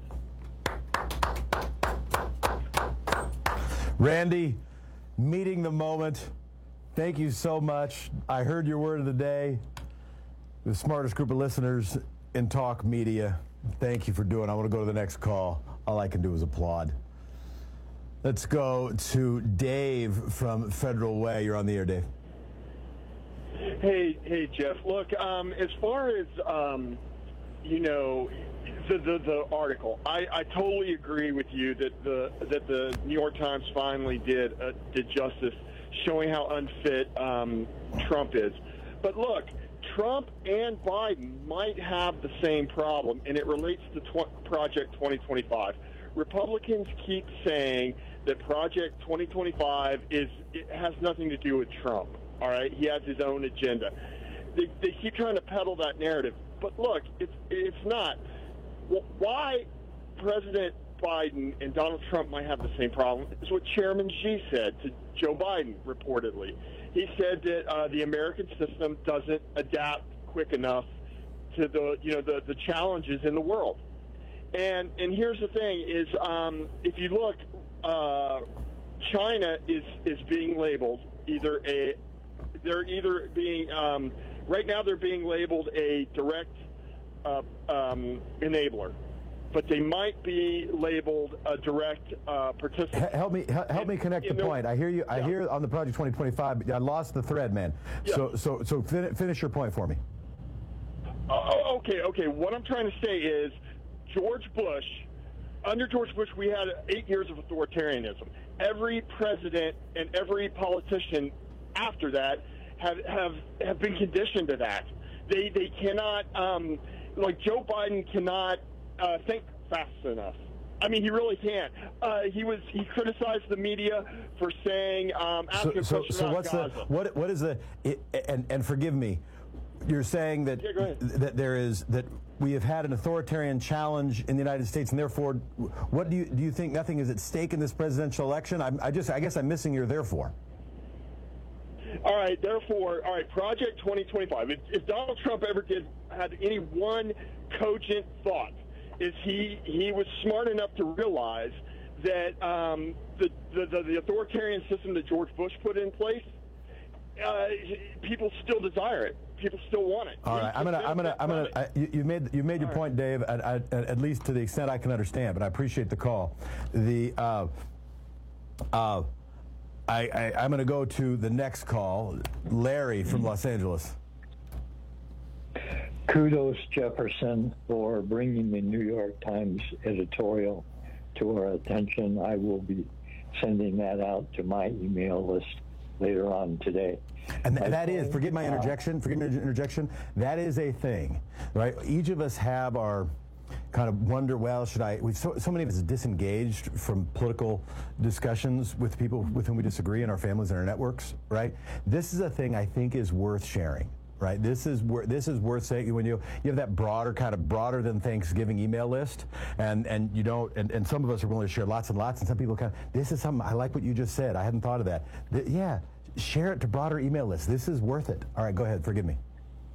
Randy, meeting the moment. Thank you so much. I heard your word of the day. The smartest group of listeners in talk media. Thank you for doing it. I want to go to the next call. All I can do is applaud. Let's go to Dave from Federal Way. You're on the air, Dave. Hey, hey, Jeff. Look, um, as far as, um, you know, The, the, the article. I, I totally agree with you that the that the New York Times finally did uh, did justice, showing how unfit um, Trump is. But look, Trump and Biden might have the same problem, and it relates to tw- Project twenty twenty-five. Republicans keep saying that Project twenty twenty-five is it has nothing to do with Trump. All right, he has his own agenda. They, they keep trying to peddle that narrative, but look, it's it's not. Why President Biden and Donald Trump might have the same problem is what Chairman Xi said to Joe Biden, reportedly. He said that uh, the American system doesn't adapt quick enough to the, you know, the, the challenges in the world. And and here's the thing is, um, if you look, uh, China is, is being labeled either a, they're either being, um, right now they're being labeled a direct Uh, um, enabler, but they might be labeled a direct uh, participant. Help me, help in, me connect the point. I hear you. I yeah. hear on the Project twenty twenty-five. But I lost the thread, man. Yeah. So, so, so fin- finish your point for me. Uh, okay, okay. What I'm trying to say is, George Bush, under George Bush, we had eight years of authoritarianism. Every president and every politician after that have have, have been conditioned to that. They they cannot. Um, Like Joe Biden cannot uh, think fast enough. I mean, he really can't. Uh, he was he criticized the media for saying um, asking so, questions so, so about what's Gaza. the what what is the it, and and forgive me, you're saying that yeah, that there is that we have had an authoritarian challenge in the United States, and therefore, what do you do you think nothing is at stake in this presidential election? I'm, I just I guess I'm missing your therefore. All right, therefore, all right, Project twenty twenty-five. If, if Donald Trump ever did had any one cogent thought, is he he was smart enough to realize that um, the, the, the the authoritarian system that George Bush put in place, uh, people still desire it. People still want it. All right, I'm gonna, I'm gonna, I'm gonna. I, you, you made, you made your All point, right. Dave. At, at, at least to the extent I can understand, but I appreciate the call. The, uh, uh, I, I, I'm gonna go to the next call, Larry from Los Angeles. Kudos, Jefferson, for bringing the New York Times editorial to our attention. I will be sending that out to my email list later on today. And th- that is, forget my interjection, forget my interjection, that is a thing, right? Each of us have our kind of wonder, well, should I, we've so, so many of us disengaged from political discussions with people with whom we disagree in our families and our networks, right? This is a thing I think is worth sharing. Right. This is where this is worth saying when you you have that broader kind of broader than Thanksgiving email list, and and you don't and, and some of us are willing to share lots and lots, and some people kind of this is something I like what you just said. I hadn't thought of that. Th- yeah, share it to broader email lists. This is worth it. All right, go ahead. Forgive me.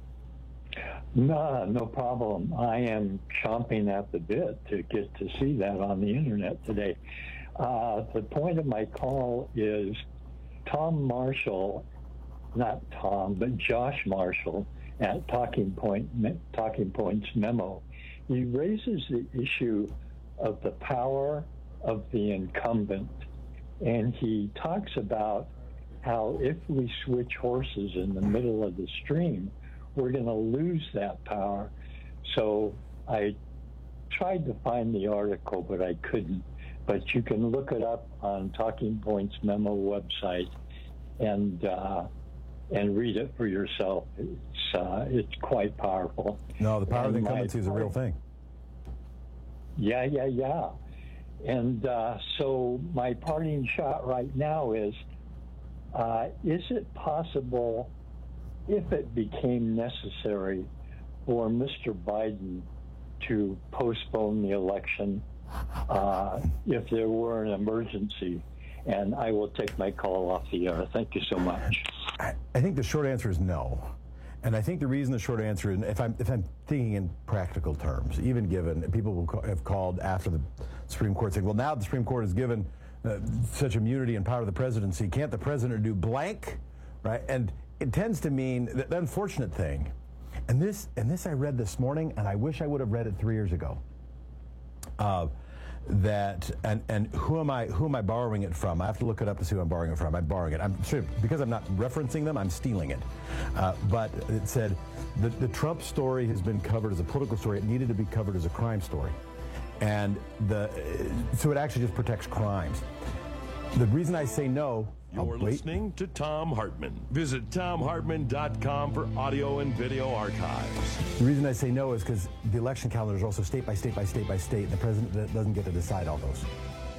No, no problem. I am chomping at the bit to get to see that on the internet today. Uh, the point of my call is Tom Marshall. Not Tom, but Josh Marshall at Talking Point, Talking Points memo. He raises the issue of the power of the incumbent, and he talks about how if we switch horses in the middle of the stream, we're going to lose that power. So I tried to find the article, but I couldn't. But you can look it up on Talking Points Memo website and uh, and read it for yourself. It's uh, it's quite powerful. No, the power and of incumbency is a real thing. Yeah, yeah, yeah. And uh, so my parting shot right now is, uh, is it possible, if it became necessary, for Mister Biden to postpone the election uh, if there were an emergency? And I will take my call off the air. Thank you so much. I, I think the short answer is no. And I think the reason the short answer, is, if I'm if I'm thinking in practical terms, even given people will call, have called after the Supreme Court saying, well, now the Supreme Court has given uh, such immunity and power to the presidency, can't the president do blank, right? And it tends to mean that the unfortunate thing, and this and this I read this morning, and I wish I would have read it three years ago. Uh, that and and who am I who am I borrowing it from? I have to look it up to see who I'm borrowing it from. I'm borrowing it. I'm sure because I'm not referencing them, I'm stealing it. Uh, but it said the the Trump story has been covered as a political story. It needed to be covered as a crime story, and the so it actually just protects crimes. The reason I say no. You're listening to Thom Hartmann. Visit Thom Hartmann dot com for audio and video archives. The reason I say no is because the election calendar is also state by state by state by state, and the president doesn't get to decide all those.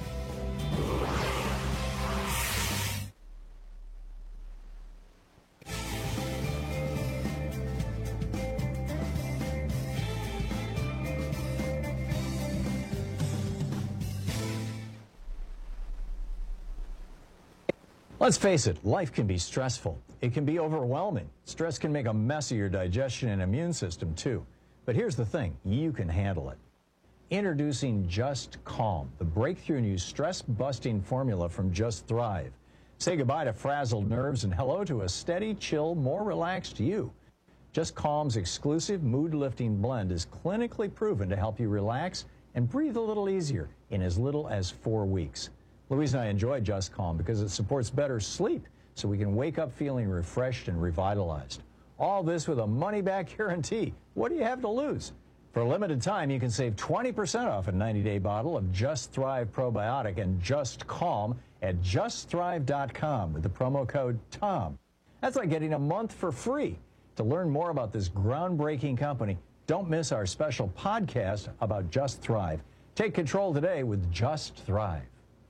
Let's face it, life can be stressful. It can be overwhelming. Stress can make a mess of your digestion and immune system, too. But here's the thing, you can handle it. Introducing Just Calm, the breakthrough new stress-busting formula from Just Thrive. Say goodbye to frazzled nerves and hello to a steady, chill, more relaxed you. Just Calm's exclusive mood-lifting blend is clinically proven to help you relax and breathe a little easier in as little as four weeks. Louise and I enjoy Just Calm because it supports better sleep so we can wake up feeling refreshed and revitalized. All this with a money-back guarantee. What do you have to lose? For a limited time, you can save twenty percent off a ninety-day bottle of Just Thrive Probiotic and Just Calm at just thrive dot com with the promo code TOM. That's like getting a month for free. To learn more about this groundbreaking company, don't miss our special podcast about Just Thrive. Take control today with Just Thrive.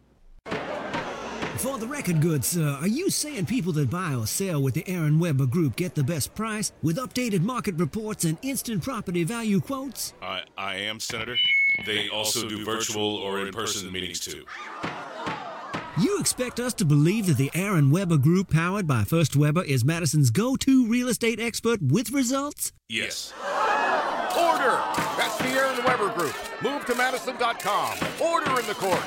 For the record goods, uh, are you saying people that buy or sell with the Aaron Weber Group get the best price with updated market reports and instant property value quotes? I, I am, Senator. They also do virtual or in-person meetings, too. You expect us to believe that the Aaron Weber Group, powered by First Weber, is Madison's go-to real estate expert with results? Yes. Order! That's the Aaron Weber Group. Move to Madison dot com. Order in the court.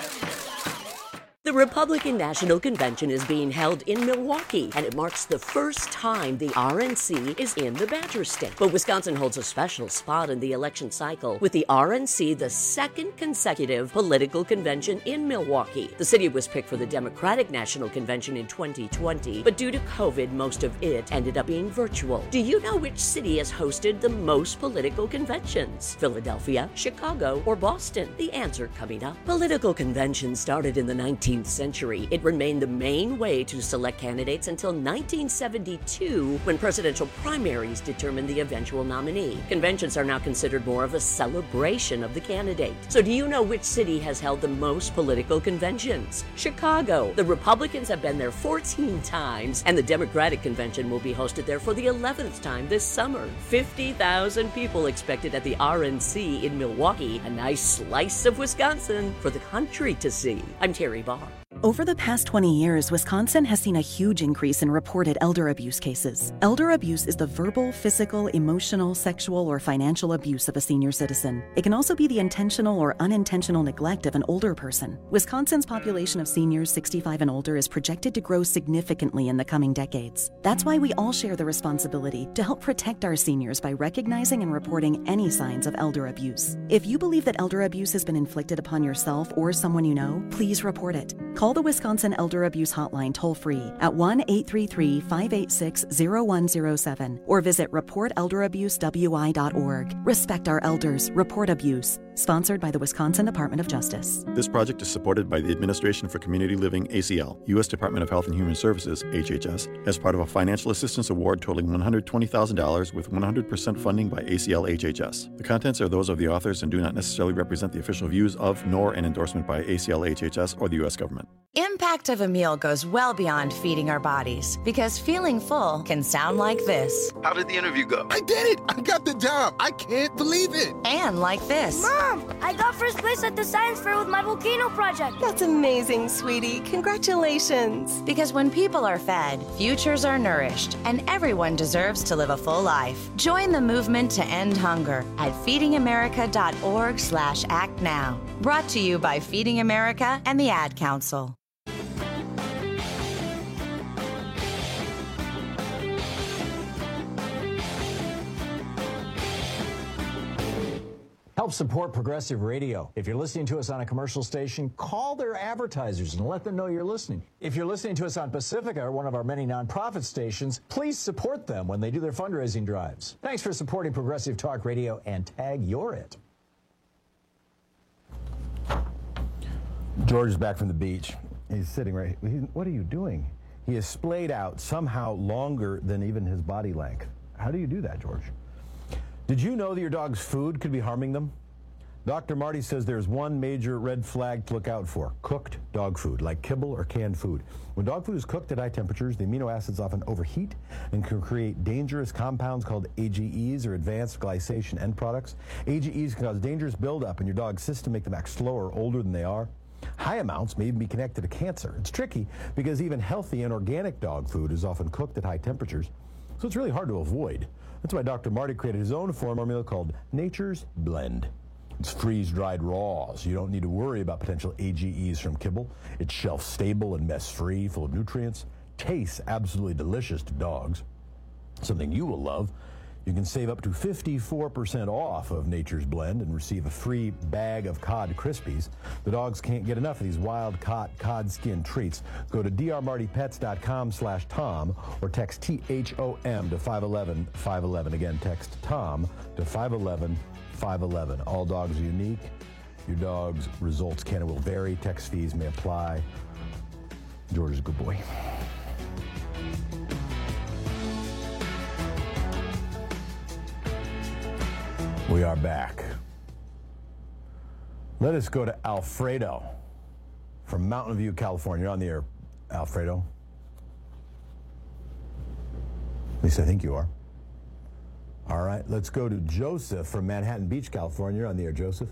The Republican National Convention is being held in Milwaukee, and it marks the first time the R N C is in the Badger State. But Wisconsin holds a special spot in the election cycle, with the R N C the second consecutive political convention in Milwaukee. The city was picked for the Democratic National Convention in twenty twenty, but due to COVID, most of it ended up being virtual. Do you know which city has hosted the most political conventions? Philadelphia, Chicago, or Boston? The answer coming up. Political conventions started in the nineteenth century. It remained the main way to select candidates until nineteen seventy-two, when presidential primaries determined the eventual nominee. Conventions are now considered more of a celebration of the candidate. So do you know which city has held the most political conventions? Chicago. The Republicans have been there fourteen times, and the Democratic convention will be hosted there for the eleventh time this summer. fifty thousand people expected at the R N C in Milwaukee, a nice slice of Wisconsin for the country to see. I'm Terry Barr. Over the past twenty years, Wisconsin has seen a huge increase in reported elder abuse cases. Elder abuse is the verbal, physical, emotional, sexual, or financial abuse of a senior citizen. It can also be the intentional or unintentional neglect of an older person. Wisconsin's population of seniors sixty-five and older is projected to grow significantly in the coming decades. That's why we all share the responsibility to help protect our seniors by recognizing and reporting any signs of elder abuse. If you believe that elder abuse has been inflicted upon yourself or someone you know, please report it. Call Call the Wisconsin Elder Abuse Hotline toll-free at one eight three three, five eight six, zero one zero seven or visit report elder abuse w i dot org. Respect our elders. Report abuse. Sponsored by the Wisconsin Department of Justice. This project is supported by the Administration for Community Living, A C L, U S Department of Health and Human Services, H H S, as part of a financial assistance award totaling one hundred twenty thousand dollars with one hundred percent funding by A C L H H S. The contents are those of the authors and do not necessarily represent the official views of, nor an endorsement by A C L H H S or the U S government. Impact of a meal goes well beyond feeding our bodies, because feeling full can sound like this. How did the interview go? I did it! I got the job! I can't believe it! And like this. Mom, I got first place at the science fair with my volcano project. That's amazing, sweetie. Congratulations. Because when people are fed, futures are nourished, and everyone deserves to live a full life. Join the movement to end hunger at feeding america dot org slash act now. Brought to you by Feeding America and the Ad Council. Help support Progressive Radio. If you're listening to us on a commercial station, call their advertisers and let them know you're listening. If you're listening to us on Pacifica, one of our many nonprofit stations, please support them when they do their fundraising drives. Thanks for supporting Progressive Talk Radio, and tag you're it. George is back from the beach. He's sitting right here. What are you doing? He is splayed out somehow longer than even his body length. How do you do that, George? Did you know that your dog's food could be harming them? Doctor Marty says there's one major red flag to look out for: cooked dog food, like kibble or canned food. When dog food is cooked at high temperatures, the amino acids often overheat and can create dangerous compounds called A G Es, or advanced glycation end products. A G Es can cause dangerous buildup in your dog's system, make them act slower or older than they are. High amounts may even be connected to cancer. It's tricky because even healthy and organic dog food is often cooked at high temperatures, so it's really hard to avoid. That's why Doctor Marty created his own formula called Nature's Blend. It's freeze-dried raw, so you don't need to worry about potential A G Es from kibble. It's shelf-stable and mess-free, full of nutrients. Tastes absolutely delicious to dogs. Something you will love. You can save up to fifty-four percent off of Nature's Blend and receive a free bag of Cod Krispies. The dogs can't get enough of these wild-caught cod skin treats. Go to d r marty pets dot com slash Tom or text T H O M to five one one, five one one. Again, text Tom to five one one, five one one. All dogs are unique. Your dog's results can and will vary. Text fees may apply. George is a good boy. We are back. Let us go to Alfredo from Mountain View, California. You're on the air, Alfredo. At least I think you are. All right, let's go to Joseph from Manhattan Beach, California. You're on the air, Joseph.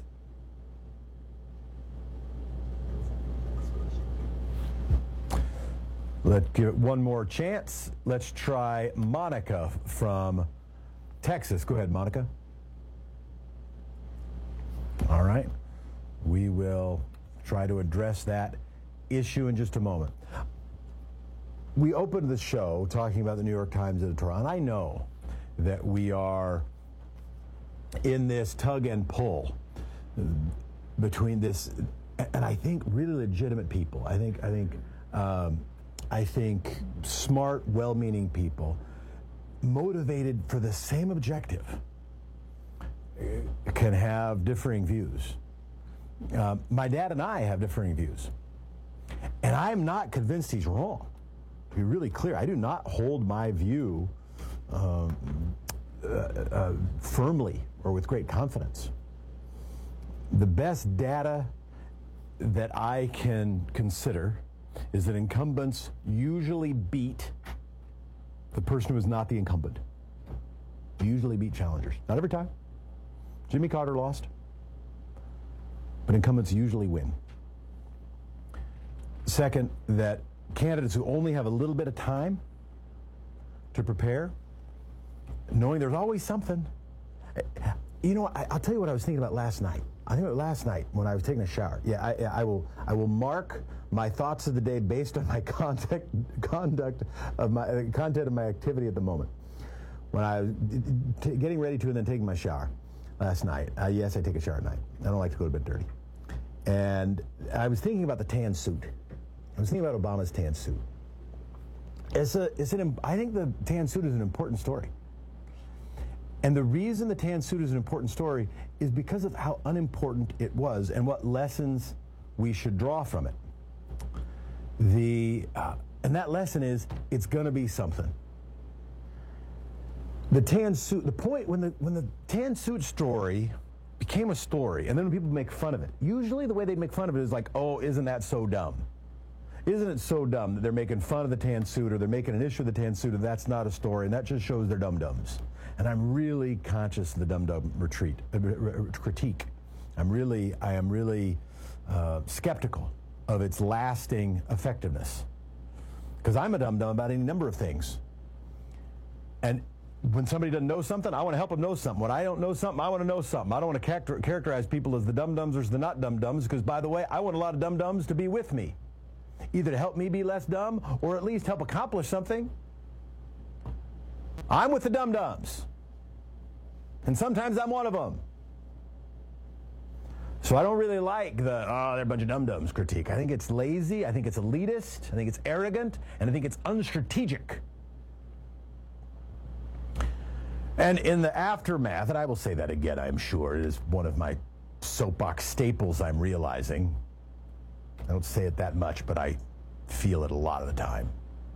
Let's give it one more chance. Let's try Monica from Texas. Go ahead, Monica. All right. We will try to address that issue in just a moment. We opened the show talking about the New York Times editorial, and I know that we are in this tug and pull between this, and I think really legitimate people. I think, I think, um, I think smart, well-meaning people, motivated for the same objective, can have differing views. Uh, my dad and I have differing views. And I'm not convinced he's wrong. To be really clear, I do not hold my view um, uh, uh, firmly or with great confidence. The best data that I can consider is that incumbents usually beat the person who is not the incumbent. Usually beat challengers. Not every time. Jimmy Carter lost, but incumbents usually win. Second, that candidates who only have a little bit of time to prepare, knowing there's always something. You know, I, I'll tell you what I was thinking about last night. I think about last night when I was taking a shower. Yeah, I, I will. I will mark my thoughts of the day based on my contact, conduct of my uh, content of my activity at the moment. When I was t- getting ready to and then taking my shower. Last night. Uh, yes, I take a shower at night. I don't like to go to bed dirty. And I was thinking about the tan suit. I was thinking about Obama's tan suit. It's a, it's an, I think the tan suit is an important story. And the reason the tan suit is an important story is because of how unimportant it was and what lessons we should draw from it. The, uh, and that lesson is, it's going to be something. The tan suit, the point, when the, when the tan suit story became a story, and then when people make fun of it, usually the way they make fun of it is like, oh, isn't that so dumb? Isn't it so dumb that they're making fun of the tan suit, or they're making an issue of the tan suit, and that's not a story, and that just shows they're dum-dums. And I'm really conscious of the dum-dum retreat, uh, critique. I'm really, I am really uh, skeptical of its lasting effectiveness. Because I'm a dum-dum about any number of things. And when somebody doesn't know something, I want to help them know something. When I don't know something, I want to know something. I don't want to character- characterize people as the dum-dums or as the not dum-dums, because, by the way, I want a lot of dum-dums to be with me, either to help me be less dumb or at least help accomplish something. I'm with the dum-dums, and sometimes I'm one of them. So I don't really like the, oh, they're a bunch of dum-dums critique. I think it's lazy, I think it's elitist, I think it's arrogant, and I think it's unstrategic. And in the aftermath, and I will say that again, I'm sure, it is one of my soapbox staples I'm realizing. I don't say it that much, but I feel it a lot of the time.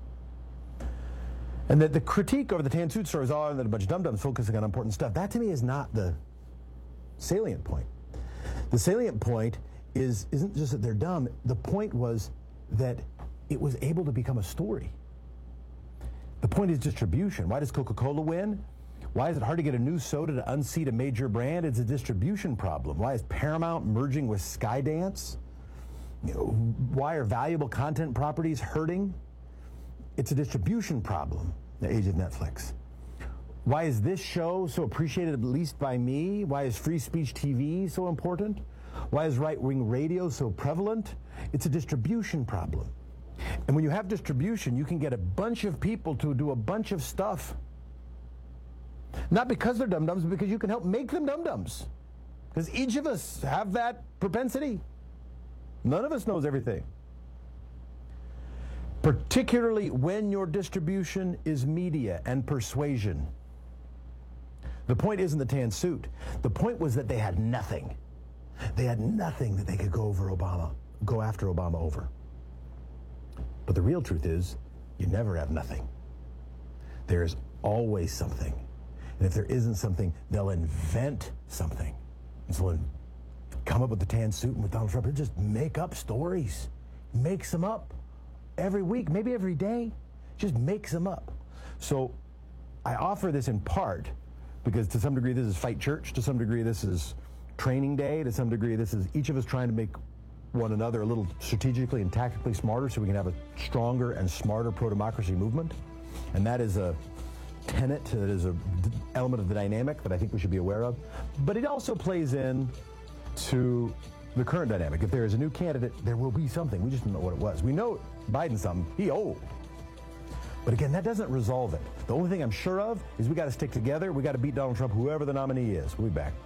And that the critique over the tan suit story is all oh, that a bunch of dum-dums focusing on important stuff. That to me is not the salient point. The salient point is, isn't just that they're dumb. The point was that it was able to become a story. The point is distribution. Why does Coca-Cola win? Why is it hard to get a new soda to unseat a major brand? It's a distribution problem. Why is Paramount merging with Skydance? You know, why are valuable content properties hurting? It's a distribution problem, the age of Netflix. Why is this show so appreciated, at least by me? Why is free speech T V so important? Why is right-wing radio so prevalent? It's a distribution problem. And when you have distribution, you can get a bunch of people to do a bunch of stuff. Not because they're dum-dums, but because you can help make them dum-dums. Because each of us have that propensity. None of us knows everything. Particularly when your distribution is media and persuasion. The point isn't the tan suit. The point was that they had nothing. They had nothing that they could go over Obama, go after Obama over. But the real truth is, you never have nothing. There is always something. And if there isn't something, they'll invent something. And so when come up with the tan suit and with Donald Trump, they'll just make up stories. Makes them up every week, maybe every day. Just makes them up. So I offer this in part because to some degree this is Fight Church, to some degree this is training day, to some degree this is each of us trying to make one another a little strategically and tactically smarter so we can have a stronger and smarter pro-democracy movement. And that is a tenet, that is an element of the dynamic that I think we should be aware of. But it also plays in to the current dynamic. If there is a new candidate, there will be something. We just don't know what it was. We know Biden's something. He old. But again, that doesn't resolve it. The only thing I'm sure of is we got to stick together. We got to beat Donald Trump, whoever the nominee is. We'll be back.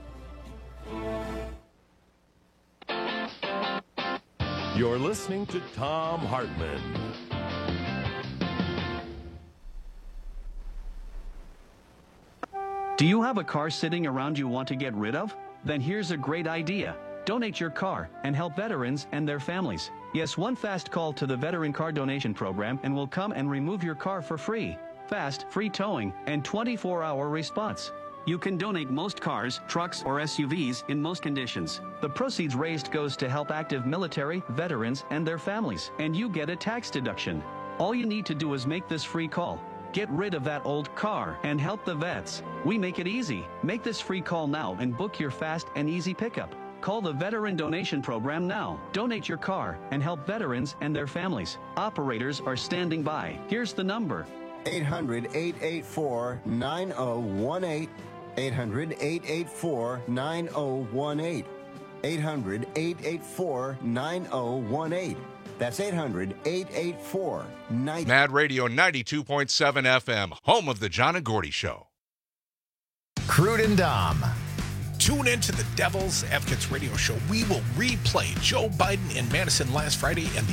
You're listening to Thom Hartmann. Do you have a car sitting around you want to get rid of? Then here's a great idea. Donate your car and help veterans and their families. Yes, one fast call to the Veteran Car Donation Program and we'll come and remove your car for free. Fast, free towing, and twenty-four hour response. You can donate most cars, trucks, or S U Vs in most conditions. The proceeds raised goes to help active military, veterans, and their families, and you get a tax deduction. All you need to do is make this free call. Get rid of that old car and help the vets. We make it easy. Make this free call now and book your fast and easy pickup. Call the Veteran Donation Program now. Donate your car and help veterans and their families. Operators are standing by. Here's the number. eight hundred, eight eight four, nine oh one eight. eight hundred, eight eight four, nine oh one eight. eight hundred, eight eight four, nine oh one eight. That's eight hundred, eight eight four, nine oh one eight. Mad Radio ninety-two point seven F M, home of the John and Gordy Show. Crude and Dom. Tune in to the Devil's Advocates Radio Show. We will replay Joe Biden in Madison last Friday and the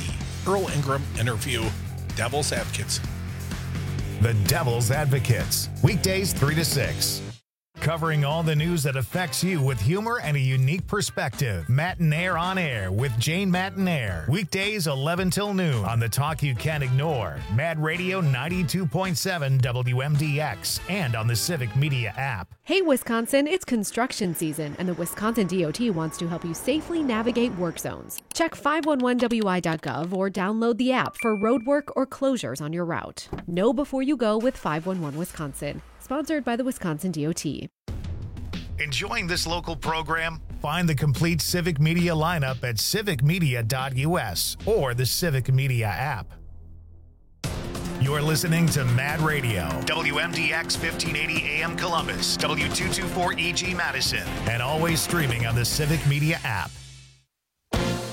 Earl Ingram interview. Devil's Advocates. The Devil's Advocates, weekdays three to six. Covering all the news that affects you with humor and a unique perspective. Matinaire on Air with Jane Matinaire. Weekdays eleven till noon on the talk you can't ignore. Mad Radio ninety-two point seven W M D X and on the Civic Media app. Hey Wisconsin, it's construction season and the Wisconsin D O T wants to help you safely navigate work zones. Check five one one W I dot gov or download the app for road work or closures on your route. Know before you go with five one one Wisconsin. Sponsored by the Wisconsin D O T. Enjoying this local program? Find the complete Civic Media lineup at civic media dot U S or the Civic Media app. You're listening to Mad Radio, W M D X fifteen eighty A M Columbus, W two twenty-four E G Madison, and always streaming on the Civic Media app.